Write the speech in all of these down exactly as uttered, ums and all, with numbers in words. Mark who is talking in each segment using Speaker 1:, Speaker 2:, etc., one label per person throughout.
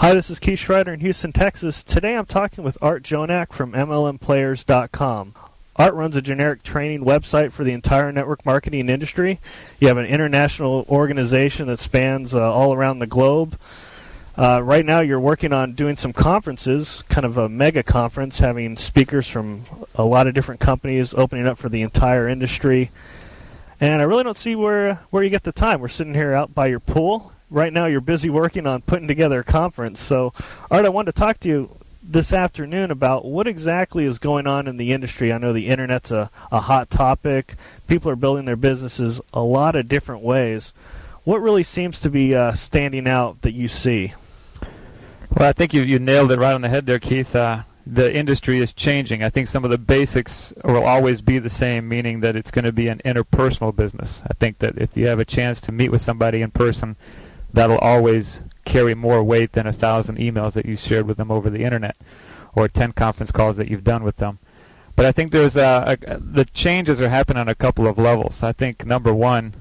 Speaker 1: Hi, this is Keith Schreider in Houston, Texas. Today I'm talking with Art Jonak from M L M Players dot com. Art runs a generic training website for the entire network marketing industry. You have an international organization that spans uh, all around the globe. Uh, right now you're working on doing some conferences, kind of a mega conference, having speakers from a lot of different companies opening up for the entire industry. And I really don't see where where you get the time. We're sitting here out by your pool. Right now you're busy working on putting together a conference. So, Art, I wanted to talk to you this afternoon about what exactly is going on in the industry. I know the Internet's a, a hot topic. People are building their businesses a lot of different ways. What really seems to be uh, standing out that you see?
Speaker 2: Well, I think you, you nailed it right on the head there, Keith. Uh, the industry is changing. I think some of the basics will always be the same, meaning that it's going to be an interpersonal business. I think that if you have a chance to meet with somebody in person, that'll always carry more weight than a thousand emails that you shared with them over the internet or ten conference calls that you've done with them. But I think there's a, a, the changes are happening on a couple of levels. I think number one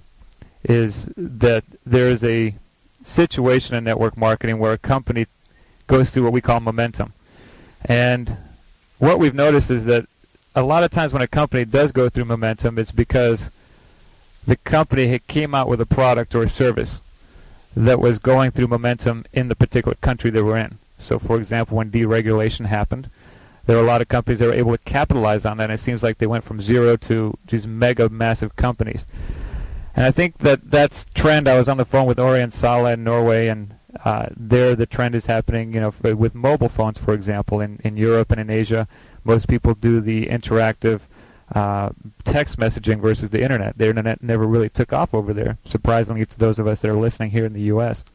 Speaker 2: is that there is a situation in network marketing where a company goes through what we call momentum. And what we've noticed is that a lot of times when a company does go through momentum, it's because the company came out with a product or a service that was going through momentum in the particular country they were in. So, for example, when deregulation happened, there were a lot of companies that were able to capitalize on that, and it seems like they went from zero to these mega, massive companies. And I think that that's trend. I was on the phone with Orion Sala in Norway, and uh, there the trend is happening, you know, for, with mobile phones, for example, in, in Europe and in Asia. Most people do the interactive Uh, text messaging versus the internet. The internet never really took off over there, surprisingly to those of us that are listening here in the U S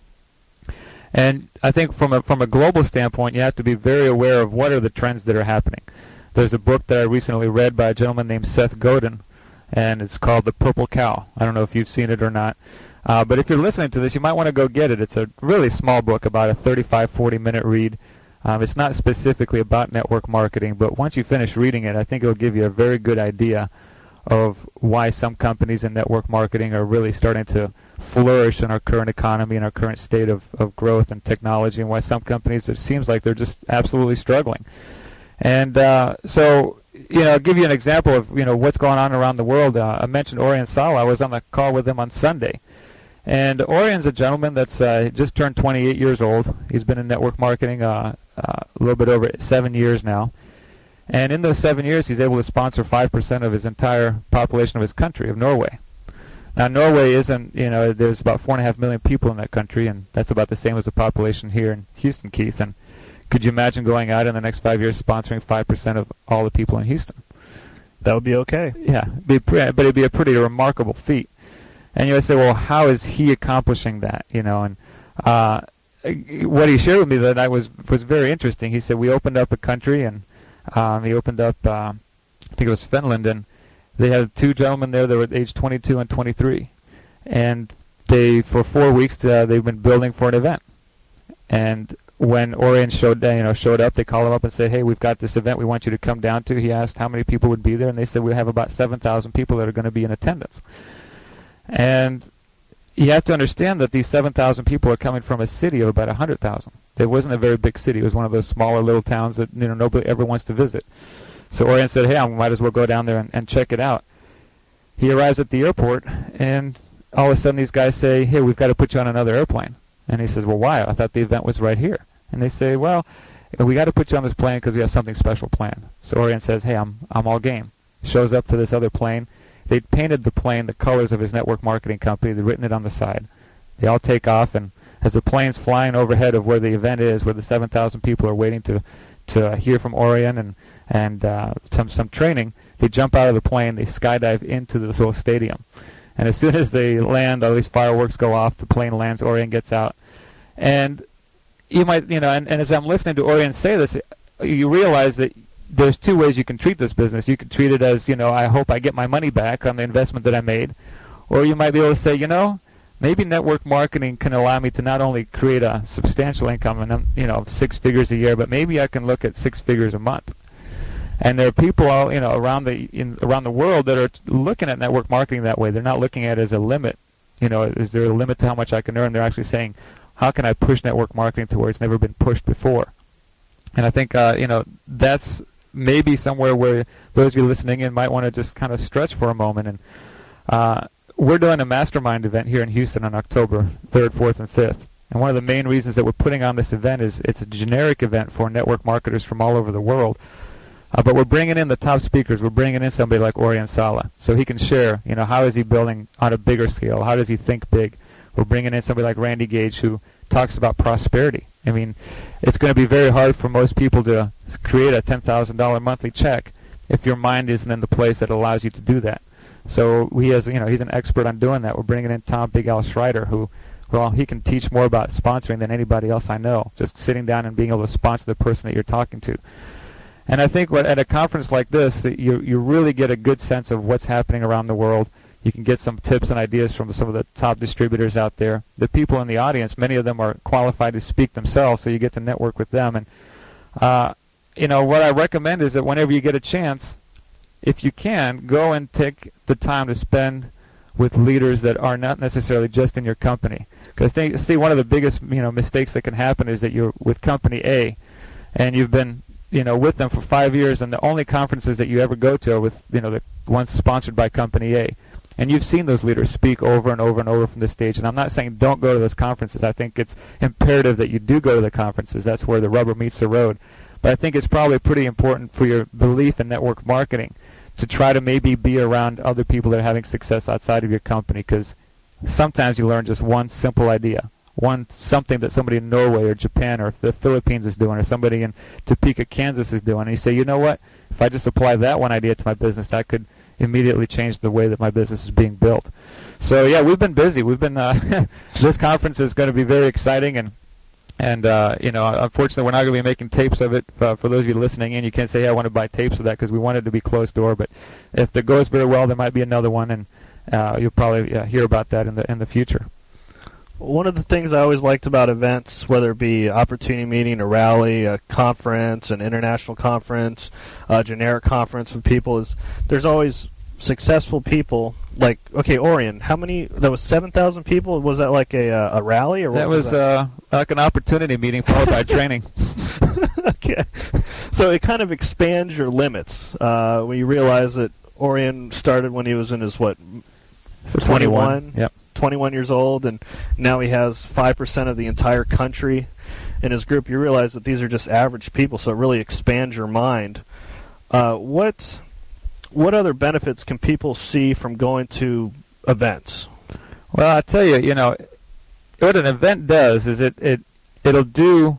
Speaker 2: And I think from a from a global standpoint, you have to be very aware of what are the trends that are happening. There's a book that I recently read by a gentleman named Seth Godin, and it's called The Purple Cow. I don't know if you've seen it or not, uh, but if you're listening to this, you might want to go get it. It's a really small book, about a thirty-five, forty minute read. Um, it's not specifically about network marketing, but once you finish reading it, I think it'll give you a very good idea of why some companies in network marketing are really starting to flourish in our current economy and our current state of, of growth and technology, and why some companies, it seems like they're just absolutely struggling. And uh, so, you know, I'll give you an example of, you know, what's going on around the world. Uh, I mentioned Orion Sala. I was on the call with him on Sunday. And Orion's a gentleman that's uh, just turned twenty-eight years old. He's been in network marketing uh, uh, a little bit over seven years now. And in those seven years, he's able to sponsor five percent of his entire population of his country, of Norway. Now, Norway isn't, you know, there's about four and a half million people in that country, and that's about the same as the population here in Houston, Keith. And could you imagine going out in the next five years sponsoring five percent of all the people in Houston?
Speaker 1: That would be okay.
Speaker 2: Yeah, be pre- but it'd be a pretty remarkable feat. And you would say, well, how is he accomplishing that? You know, and uh, what he shared with me that night was was very interesting. He said we opened up a country, and um, he opened up, uh, I think it was Finland, and they had two gentlemen there that were age twenty-two and twenty-three, and they for four weeks uh, they've been building for an event. And when Orion showed you know showed up, they called him up and said, hey, we've got this event we want you to come down to. He asked how many people would be there, and they said we have about seven thousand people that are going to be in attendance. And you have to understand that these seven thousand people are coming from a city of about one hundred thousand. It wasn't a very big city. It was one of those smaller little towns that you know nobody ever wants to visit. So Orion said, hey, I might as well go down there and, and check it out. He arrives at the airport, and all of a sudden these guys say, hey, we've got to put you on another airplane. And he says, well, why? I thought the event was right here. And they say, well, we got to put you on this plane because we have something special planned. So Orion says, hey, I'm I'm all game. Shows up to this other plane. They'd painted the plane the colors of his network marketing company. They'd written it on the side. They all take off, and as the plane's flying overhead of where the event is, where the seven thousand people are waiting to to hear from Orion and and uh, some some training, they jump out of the plane. They skydive into this little stadium, and as soon as they land, all these fireworks go off. The plane lands. Orion gets out, and you might you know, and, and as I'm listening to Orion say this, you realize that there's two ways you can treat this business. You can treat it as, you know, I hope I get my money back on the investment that I made. Or you might be able to say, you know, maybe network marketing can allow me to not only create a substantial income and, you know, six figures a year, but maybe I can look at six figures a month. And there are people all, you know, around the in, around the world that are looking at network marketing that way. They're not looking at it as a limit. You know, is there a limit to how much I can earn? They're actually saying, how can I push network marketing to where it's never been pushed before? And I think, uh, you know, that's maybe somewhere where those of you listening in might want to just kind of stretch for a moment. And uh, we're doing a mastermind event here in Houston on October third, fourth, and fifth. And one of the main reasons that we're putting on this event is it's a generic event for network marketers from all over the world. Uh, but we're bringing in the top speakers. We're bringing in somebody like Orion Sala, so he can share, you know, how is he building on a bigger scale? How does he think big? We're bringing in somebody like Randy Gage, who talks about prosperity. I mean, it's going to be very hard for most people to create a ten thousand dollars monthly check if your mind isn't in the place that allows you to do that. So he has, you know, he's an expert on doing that. We're bringing in Tom Big Al Schreider, who, well, he can teach more about sponsoring than anybody else I know, just sitting down and being able to sponsor the person that you're talking to. And I think what, at a conference like this, that you you really get a good sense of what's happening around the world. You can get some tips and ideas from some of the top distributors out there. The people in the audience, many of them are qualified to speak themselves, so you get to network with them. And uh, you know, what I recommend is that whenever you get a chance, if you can, go and take the time to spend with leaders that are not necessarily just in your company. Because see, one of the biggest, you know, mistakes that can happen is that you're with company A, and you've been, you know, with them for five years, and the only conferences that you ever go to are with, you know, the ones sponsored by company A. And you've seen those leaders speak over and over and over from the stage. And I'm not saying don't go to those conferences. I think it's imperative that you do go to the conferences. That's where the rubber meets the road. But I think it's probably pretty important for your belief in network marketing to try to maybe be around other people that are having success outside of your company, because sometimes you learn just one simple idea, one something that somebody in Norway or Japan or the Philippines is doing, or somebody in Topeka, Kansas is doing. And you say, you know what? If I just apply that one idea to my business, that could immediately change the way that my business is being built. So yeah, we've been busy. We've been uh, this conference is going to be very exciting, and and uh, you know, unfortunately, we're not going to be making tapes of it. Uh, for those of you listening in, you can't say, hey, I want to buy tapes of that, because we want it to be closed door. But if it goes very well, there might be another one, and uh, you'll probably uh, hear about that in the in the future.
Speaker 1: One of the things I always liked about events, whether it be opportunity meeting, a rally, a conference, an international conference, a generic conference with people, is there's always successful people. Like, okay, Orion, how many? That was seven thousand people. Was that like a a rally, or what
Speaker 2: that
Speaker 1: was,
Speaker 2: was
Speaker 1: that?
Speaker 2: Uh, like an opportunity meeting followed by training.
Speaker 1: Okay, so it kind of expands your limits uh, when you realize that Orion started when he was in his what,
Speaker 2: so
Speaker 1: twenty-one.
Speaker 2: twenty-one. Yep.
Speaker 1: twenty-one years old, and now he has five percent of the entire country in his group. You realize that these are just average people, so it really expands your mind. Uh, what what other benefits can people see from going to events?
Speaker 2: Well, I tell you, you know, what an event does is it, it it'll do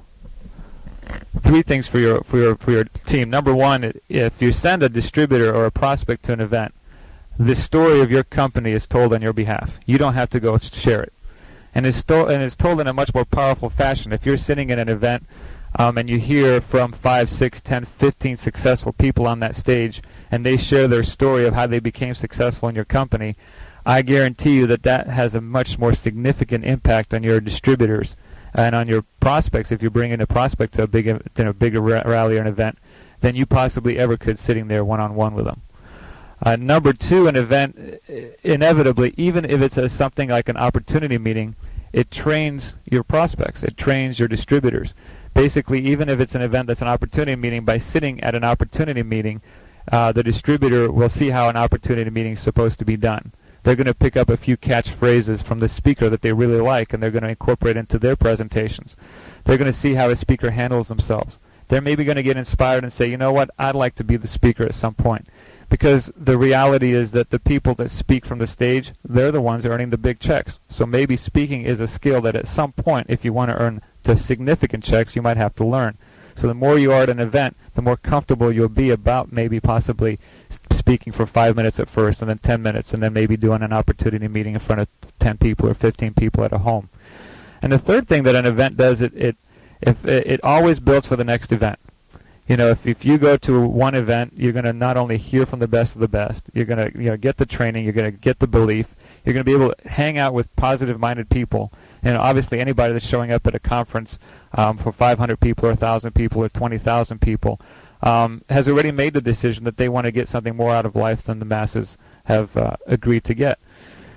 Speaker 2: three things for your for your for your team. Number one, it, if you send a distributor or a prospect to an event, the story of your company is told on your behalf. You don't have to go share it. And it's, sto- and it's told in a much more powerful fashion. If you're sitting in an event um, and you hear from five, six, ten, fifteen successful people on that stage, and they share their story of how they became successful in your company, I guarantee you that that has a much more significant impact on your distributors and on your prospects if you bring in a prospect to a big, you know, bigger rally or an event than you possibly ever could sitting there one-on-one with them. Uh, number two, an event, inevitably, even if it's a, something like an opportunity meeting, it trains your prospects. It trains your distributors. Basically, even if it's an event that's an opportunity meeting, by sitting at an opportunity meeting, uh, the distributor will see how an opportunity meeting is supposed to be done. They're going to pick up a few catchphrases from the speaker that they really like, and they're going to incorporate into their presentations. They're going to see how a speaker handles themselves. They're maybe going to get inspired and say, you know what, I'd like to be the speaker at some point. Because the reality is that the people that speak from the stage, they're the ones earning the big checks. So maybe speaking is a skill that at some point, if you want to earn the significant checks, you might have to learn. So the more you are at an event, the more comfortable you'll be about maybe possibly speaking for five minutes at first, and then ten minutes, and then maybe doing an opportunity meeting in front of ten people or fifteen people at a home. And the third thing that an event does, it it if it, it always builds for the next event. You know, if, if you go to one event, you're going to not only hear from the best of the best, you're going to, you know, get the training, you're going to get the belief, you're going to be able to hang out with positive-minded people. And obviously anybody that's showing up at a conference um, for five hundred people or one thousand people or twenty thousand people um, has already made the decision that they want to get something more out of life than the masses have uh, agreed to get.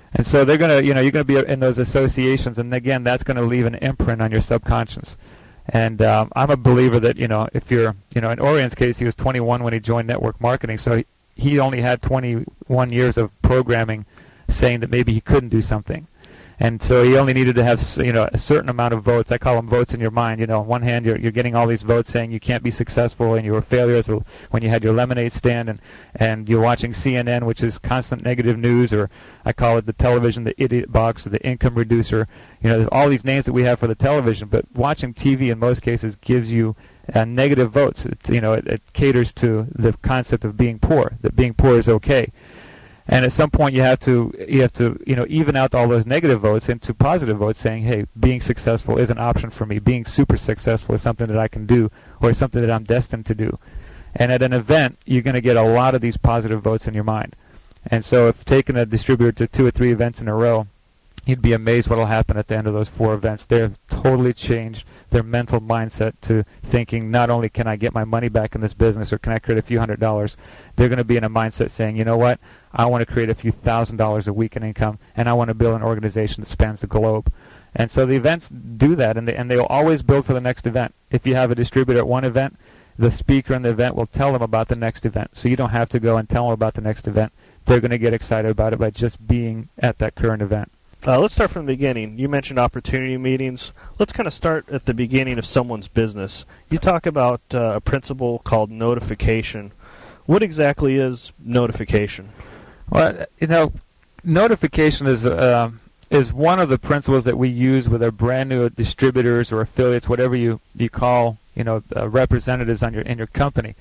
Speaker 2: And so they're going to, you know, you're going to be in those associations, and again, that's going to leave an imprint on your subconscious. And um, I'm a believer that, you know, if you're, you know, in Orient's case, he was twenty-one when he joined network marketing, so he, he only had twenty-one years of programming saying that maybe he couldn't do something. And so he only needed to have, you know, a certain amount of votes. I call them votes in your mind. You know, on one hand, you're, you're getting all these votes saying you can't be successful and you were failures when you had your lemonade stand, and, and you're watching C N N, which is constant negative news, or I call it the television, the idiot box, or the income reducer. You know, there's all these names that we have for the television, but watching T V in most cases gives you uh, negative votes. It, you know, it, it caters to the concept of being poor, that being poor is okay. And at some point, you have to you have to you know even out all those negative votes into positive votes, saying, "Hey, being successful is an option for me. Being super successful is something that I can do, or something that I'm destined to do." And at an event, you're going to get a lot of these positive votes in your mind. And so, if taking a distributor to two or three events in a row, you'd be amazed what will happen at the end of those four events. They've totally changed their mental mindset to thinking, not only can I get my money back in this business or can I create a few hundred dollars, they're going to be in a mindset saying, you know what, I want to create a few thousand dollars a week in income, and I want to build an organization that spans the globe. And so the events do that, and they, and they'll always build for the next event. If you have a distributor at one event, the speaker in the event will tell them about the next event. So you don't have to go and tell them about the next event. They're going to get excited about it by just being at that current event.
Speaker 1: Uh, let's start from the beginning. You mentioned opportunity meetings. Let's kind of start at the beginning of someone's business. You talk about uh, a principle called notification. What exactly is notification?
Speaker 2: Well, you know, notification is uh, is one of the principles that we use with our brand new distributors or affiliates, whatever you, you call, you know, uh, representatives on your in your company.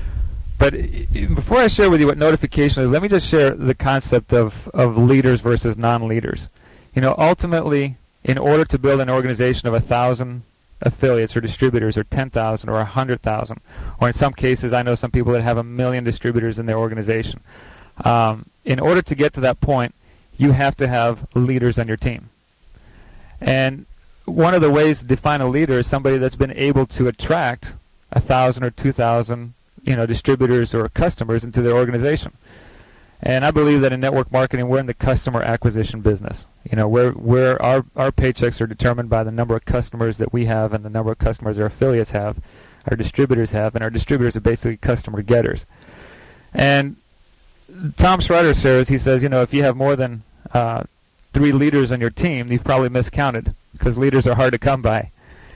Speaker 2: But before I share with you what notification is, let me just share the concept of, of leaders versus non-leaders. You know, ultimately, in order to build an organization of a thousand affiliates or distributors, or ten thousand, or a hundred thousand, or in some cases, I know some people that have a million distributors in their organization. Um, in order to get to that point, you have to have leaders on your team. And one of the ways to define a leader is somebody that's been able to attract a thousand or two thousand, you know, distributors or customers into their organization. And I believe that in network marketing, we're in the customer acquisition business. You know, where where our our paychecks are determined by the number of customers that we have and the number of customers our affiliates have, our distributors have, and our distributors are basically customer getters. And Tom Schreiter shares, he says, you know, if you have more than uh, three leaders on your team, you've probably miscounted, because leaders are hard to come by.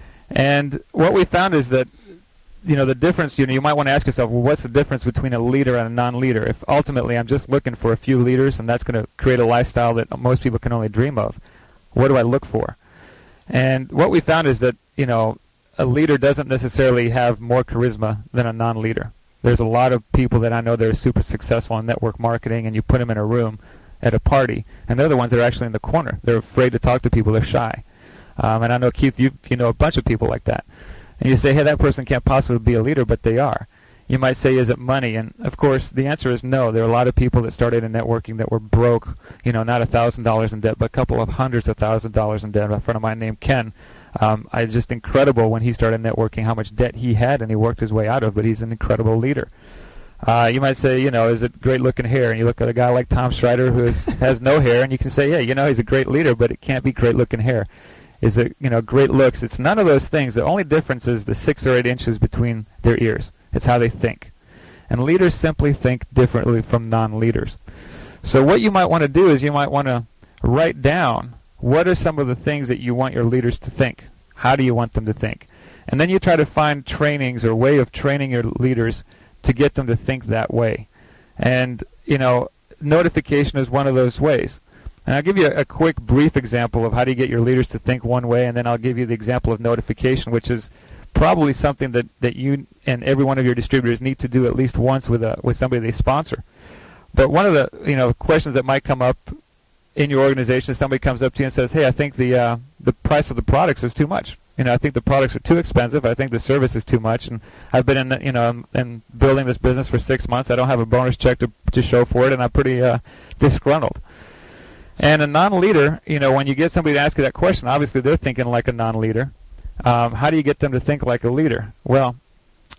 Speaker 2: And what we found is that, you know, the difference, you know, you might want to ask yourself, well, what's the difference between a leader and a non-leader? If ultimately I'm just looking for a few leaders and that's going to create a lifestyle that most people can only dream of, what do I look for? And what we found is that, you know, a leader doesn't necessarily have more charisma than a non-leader. There's a lot of people that I know that are super successful in network marketing, and you put them in a room at a party, and they're the ones that are actually in the corner. They're afraid to talk to people. They're shy. Um, and I know, Keith, you you know a bunch of people like that. And you say, hey, that person can't possibly be a leader, but they are. You might say, is it money? And, of course, the answer is no. There are a lot of people that started in networking that were broke, you know, not one thousand dollars in debt, but a couple of hundreds of thousand dollars in debt. A friend of mine named Ken, um, it's just incredible when he started networking how much debt he had, and he worked his way out of, but he's an incredible leader. Uh, you might say, you know, is it great-looking hair? And you look at a guy like Tom Schreiter who is, has no hair, and you can say, yeah, you know, he's a great leader, but it can't be great-looking hair. Is it, you know, great looks? It's none of those things. The only difference is the six or eight inches between their ears. It's how they think. And leaders simply think differently from non-leaders. So what you might want to do is you might want to write down what are some of the things that you want your leaders to think. How do you want them to think? And then you try to find trainings or way of training your leaders to get them to think that way. And, you know, notification is one of those ways. And I'll give you a, a quick, brief example of how do you get your leaders to think one way, and then I'll give you the example of notification, which is probably something that, that you and every one of your distributors need to do at least once with a with somebody they sponsor. But one of the you know questions that might come up in your organization, somebody comes up to you and says, hey, I think the uh, the price of the products is too much. You know, I think the products are too expensive. I think the service is too much, and I've been in, you know, in building this business for six months. I don't have a bonus check to to show for it, and I'm pretty uh, disgruntled. And a non-leader, you know, when you get somebody to ask you that question, obviously they're thinking like a non-leader. Um, how do you get them to think like a leader? Well,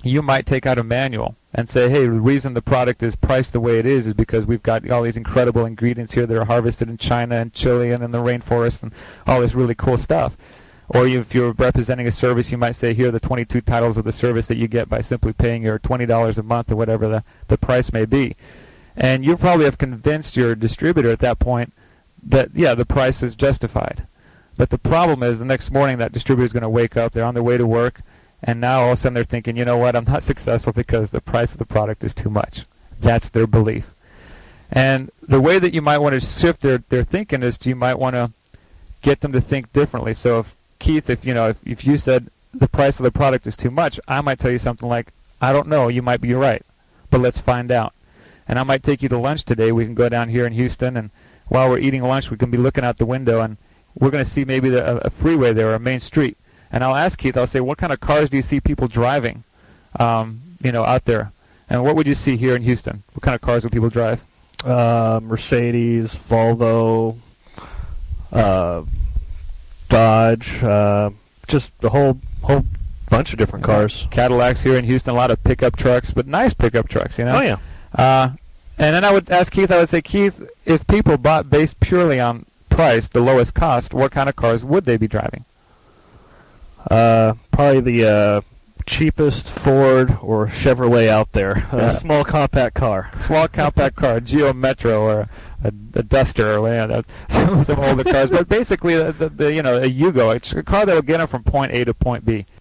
Speaker 2: you might take out a manual and say, hey, the reason the product is priced the way it is is because we've got all these incredible ingredients here that are harvested in China and Chile and in the rainforest and all this really cool stuff. Or you, if you're representing a service, you might say, here are the twenty-two titles of the service that you get by simply paying your twenty dollars a month or whatever the, the price may be. And you probably have convinced your distributor at that point that, yeah, the price is justified. But the problem is the next morning that distributor is going to wake up, they're on their way to work, and now all of a sudden they're thinking, you know what, I'm not successful because the price of the product is too much. That's their belief. And the way that you might want to shift their, their thinking is to, you might want to get them to think differently. So if Keith, if you know, if, if you said the price of the product is too much, I might tell you something like, I don't know, you might be right, but let's find out. And I might take you to lunch today. We can go down here in Houston, and while we're eating lunch, we can be looking out the window, and we're going to see maybe the, a, a freeway there or a main street. And I'll ask Keith, I'll say, what kind of cars do you see people driving, um, you know, out there? And what would you see here in Houston? What kind of cars would people drive?
Speaker 1: Uh, Mercedes, Volvo, uh, Dodge, uh, just the whole whole bunch of different cars.
Speaker 2: Cadillacs here in Houston, a lot of pickup trucks, but nice pickup trucks, you know?
Speaker 1: Oh, yeah.
Speaker 2: Uh, and then I would ask Keith, I would say, Keith, if people bought based purely on price, the lowest cost, what kind of cars would they be driving?
Speaker 1: Uh, probably the uh, cheapest Ford or Chevrolet out there. A
Speaker 2: Yeah.
Speaker 1: small compact car.
Speaker 2: Small compact car, a Geo Metro or a, a Duster or yeah, that's some, some older cars. But basically, the, the, the you know a Yugo, a car that will get them from point A to point B.